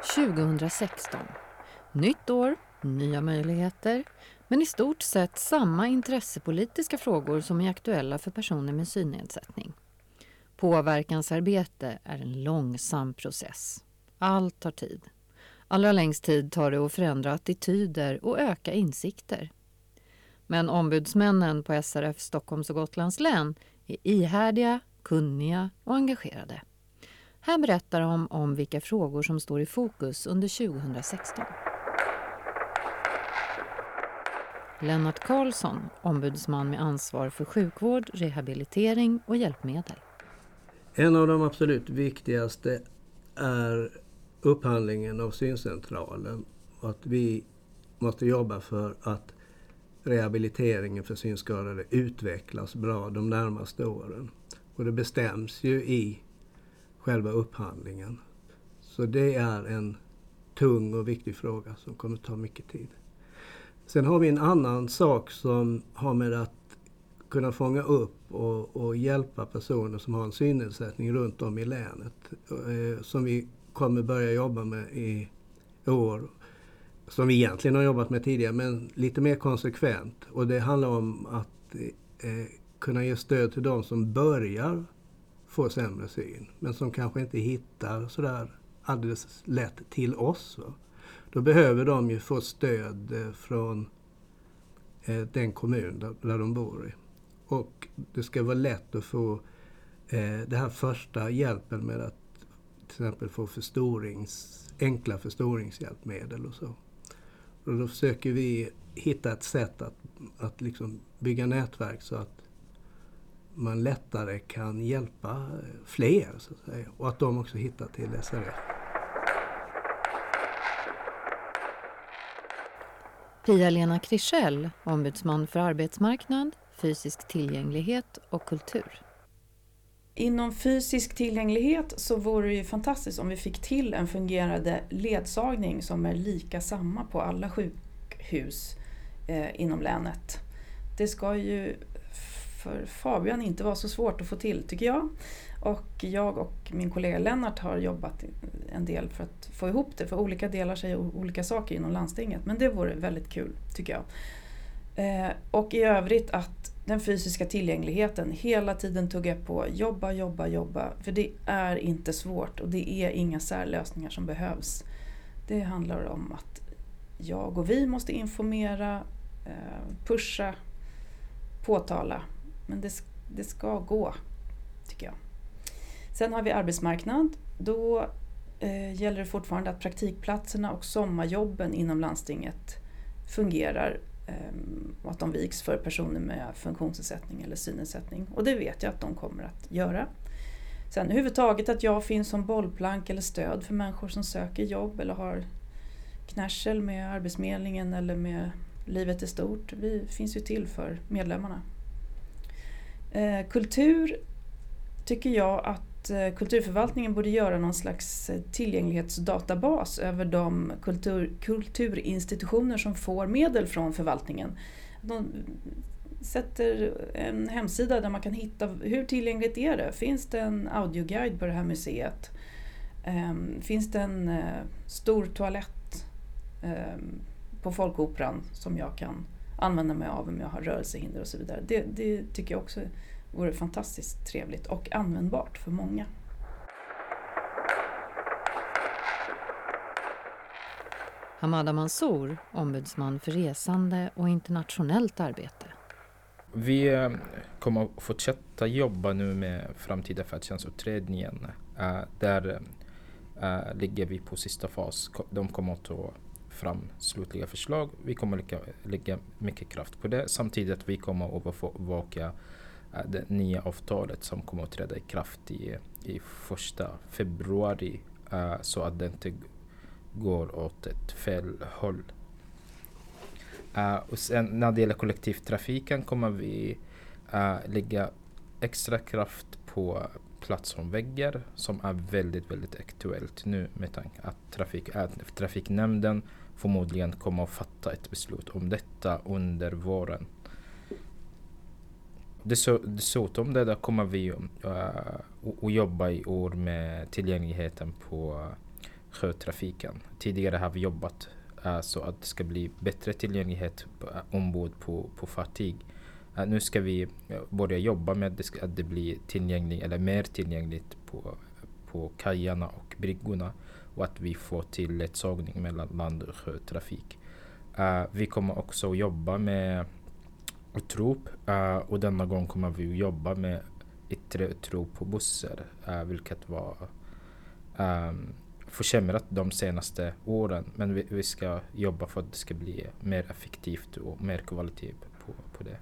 2016. Nytt år, nya möjligheter, men i stort sett samma intressepolitiska frågor som är aktuella för personer med synnedsättning. Påverkansarbete är en långsam process. Allt tar tid. Allra längst tid tar det att förändra attityder och öka insikter. Men ombudsmännen på SRF Stockholms och Gotlands län är ihärdiga, kunniga och engagerade. Här berättar de om vilka frågor som står i fokus under 2016. Lennart Karlsson, ombudsman med ansvar för sjukvård, rehabilitering och hjälpmedel. En av de absolut viktigaste är upphandlingen av syncentralen. Att vi måste jobba för att rehabiliteringen för synskadade utvecklas bra de närmaste åren. Och det bestäms ju i själva upphandlingen. Så det är en tung och viktig fråga som kommer ta mycket tid. Sen har vi en annan sak som har med att kunna fånga upp och hjälpa personer som har en synnedsättning runt om i länet. Som vi kommer börja jobba med i år. Som vi egentligen har jobbat med tidigare, men lite mer konsekvent. Och det handlar om att kunna ge stöd till de som börjar få sämre syn, men som kanske inte hittar sådär alldeles lätt till oss. Va? Då behöver de ju få stöd från den kommun där de bor i. Och det ska vara lätt att få det här första hjälpen med att till exempel få enkla förstoringshjälpmedel och så. Och då försöker vi hitta ett sätt att liksom bygga nätverk så att man lättare kan hjälpa fler så att säga, och att de också hittar till SRF. Pia-Lena Krischell, ombudsman för arbetsmarknad, fysisk tillgänglighet och kultur. Inom fysisk tillgänglighet så vore det ju fantastiskt om vi fick till en fungerande ledsagning som är lika samma på alla sjukhus inom länet. Det ska ju för Fabian inte vara så svårt att få till, tycker jag. Och jag och min kollega Lennart har jobbat en del för att få ihop det. För olika delar säger olika saker inom landstinget. Men det vore väldigt kul, tycker jag. Och i övrigt att den fysiska tillgängligheten hela tiden tuggar på. Jobba. För det är inte svårt och det är inga särlösningar som behövs. Det handlar om att jag och vi måste informera, pusha, påtala. Men det ska gå, tycker jag. Sen har vi arbetsmarknad. Då gäller det fortfarande att praktikplatserna och sommarjobben inom landstinget fungerar och att de viks för personer med funktionsnedsättning eller synnedsättning. Och det vet jag att de kommer att göra. Sen överhuvudtaget att jag finns som bollplank eller stöd för människor som söker jobb eller har knärsel med Arbetsförmedlingen eller med livet i stort. Vi finns ju till för medlemmarna. Kultur tycker jag att kulturförvaltningen borde göra någon slags tillgänglighetsdatabas över de kulturinstitutioner som får medel från förvaltningen. De sätter en hemsida där man kan hitta hur tillgängligt är det. Finns det en audioguide på det här museet? Finns det en stor toalett på Folkoperan som jag kan använda mig av om jag har rörelsehinder och så vidare. Det tycker jag också vore fantastiskt trevligt och användbart för många. Hamada Mansour, ombudsman för resande och internationellt arbete. Vi kommer att fortsätta jobba nu med framtida färdtjänstutredningen. Där ligger vi på sista fas. De kommer att ta fram slutliga förslag. Vi kommer lägga mycket kraft på det. Samtidigt att vi kommer att övervaka det nya avtalet som kommer att träda i kraft i 1 februari så att det inte går åt ett fel håll. Och sen när det gäller kollektivtrafiken kommer vi lägga extra kraft på platsomväggar som är väldigt, väldigt aktuellt nu med tanke att trafiknämnden förmodligen kommer att fatta ett beslut om detta under våren. Dessutom där kommer vi att jobba i år med tillgängligheten på sjötrafiken. Tidigare har vi jobbat så att det ska bli bättre tillgänglighet ombord på fartyg. Nu ska vi börja jobba med att det blir tillgängligt eller mer tillgängligt på kajarna och bryggorna och att vi får till ledsagning mellan land- och sjötrafik. Vi kommer också jobba med utrop och denna gång kommer vi jobba med yttre utrop på bussar, vilket var försämrat de senaste åren, men vi ska jobba för att det ska bli mer effektivt och mer kvalitet på det.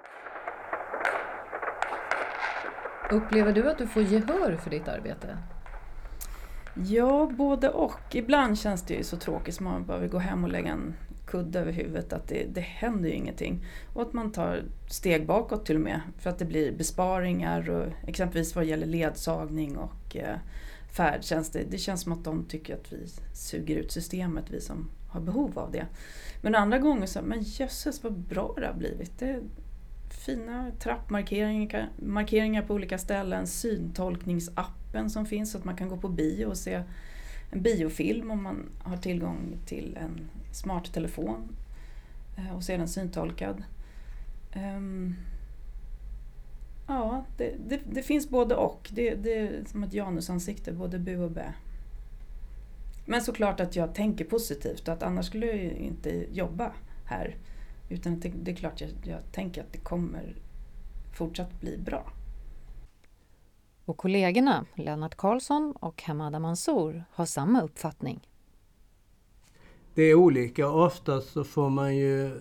Upplever du att du får gehör för ditt arbete? Ja, både och. Ibland känns det ju så tråkigt som man bara vill gå hem och lägga en kudde över huvudet, att det händer ju ingenting. Och att man tar steg bakåt till och med, för att det blir besparingar, och exempelvis vad gäller ledsagning och färdtjänst. Det känns som att de tycker att vi suger ut systemet, vi som har behov av det. Men andra gånger så, men jösses vad bra det har blivit. Det är fina trappmarkeringar på olika ställen, syntolkningsappen som finns så att man kan gå på bio och se en biofilm om man har tillgång till en smart telefon och se den syntolkad. Ja, det finns både och. Det är som ett janusansikte, både bu och bä. Men såklart att jag tänker positivt, att annars skulle jag ju inte jobba här. Utan det är klart jag tänker att det kommer fortsatt bli bra. Och kollegorna Lennart Karlsson och Hamada Mansour har samma uppfattning. Det är olika. Oftast så får man ju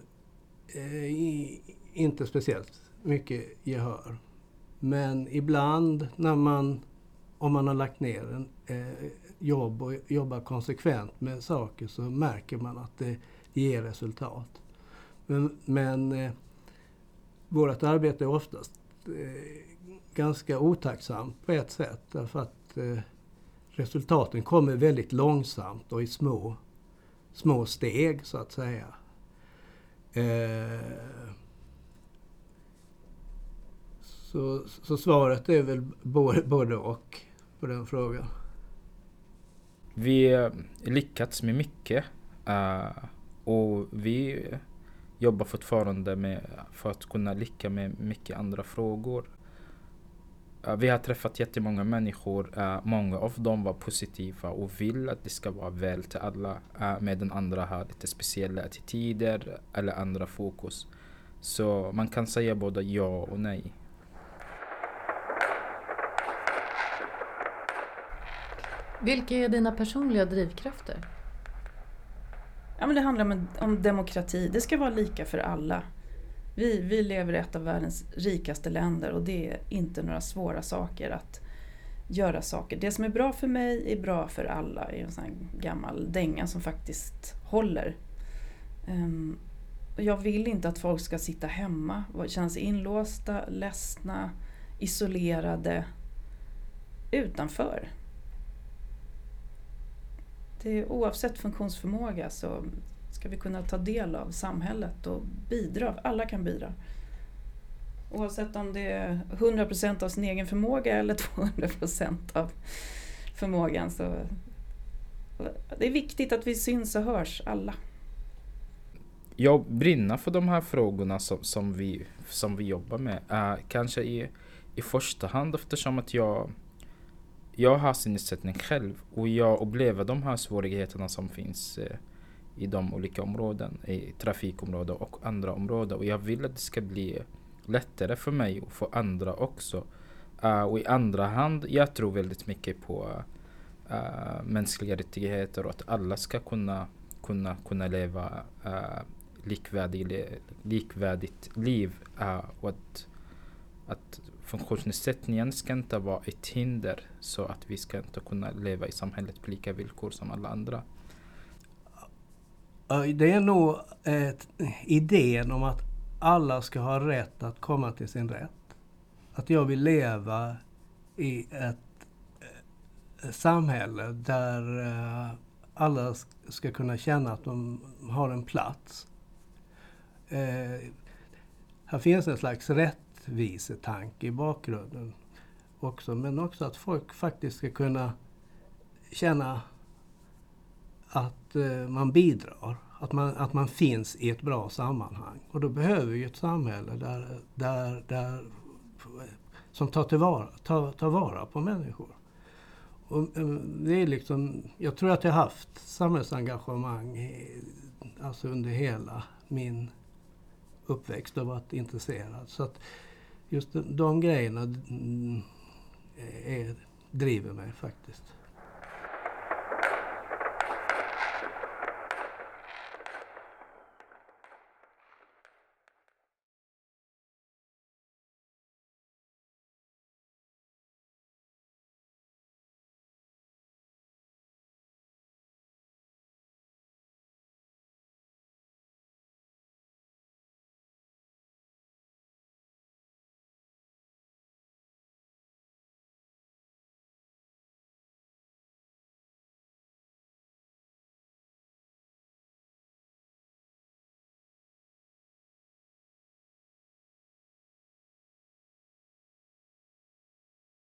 inte speciellt mycket gehör. Men ibland om man har lagt ner jobb och jobbar konsekvent med saker, så märker man att det ger resultat. Men vårt arbete är oftast ganska otacksamt på ett sätt, därför att resultaten kommer väldigt långsamt och i små steg så att säga. Så svaret är väl både och på den frågan. Vi lyckats med mycket och vi jobbar fortfarande för att kunna lyckas med mycket andra frågor. Vi har träffat jättemånga människor. Många av dem var positiva och vill att det ska vara väl till alla, medan andra har lite speciella attityder eller andra fokus. Så man kan säga både ja och nej. Vilka är dina personliga drivkrafter? Ja, men det handlar om demokrati. Det ska vara lika för alla. Vi lever i ett av världens rikaste länder, och det är inte några svåra saker att göra saker. Det som är bra för mig är bra för alla. Det är en sån här gammal dänga som faktiskt håller. Jag vill inte att folk ska sitta hemma och känna sig inlåsta, ledsna, isolerade, utanför. Oavsett funktionsförmåga så ska vi kunna ta del av samhället och bidra. Alla kan bidra. Oavsett om det är 100% av sin egen förmåga eller 200% av förmågan. Så det är viktigt att vi syns och hörs, alla. Jag brinner för de här frågorna som vi jobbar med. Kanske i första hand eftersom att jag har synnedsättning själv, och jag upplever de här svårigheterna som finns i de olika områden, i trafikområden och andra områden, och jag vill att det ska bli lättare för mig och för andra också. Och i andra hand, jag tror väldigt mycket på mänskliga rättigheter och att alla ska kunna leva likvärdigt liv, och att funktionsnedsättningen ska inte vara ett hinder så att vi ska inte kunna leva i samhället på lika villkor som alla andra. Det är nog idén om att alla ska ha rätt att komma till sin rätt. Att jag vill leva i ett samhälle där alla ska kunna känna att de har en plats. Här finns en slags rättvisetanke i bakgrunden också, men också att folk faktiskt ska kunna känna att man bidrar, att man finns i ett bra sammanhang. Och då behöver vi ett samhälle där som tar vara på människor. Och det är liksom, jag tror att jag har haft samhällsengagemang alltså under hela min uppväxt och varit intresserad. Så att just de grejerna driver mig faktiskt.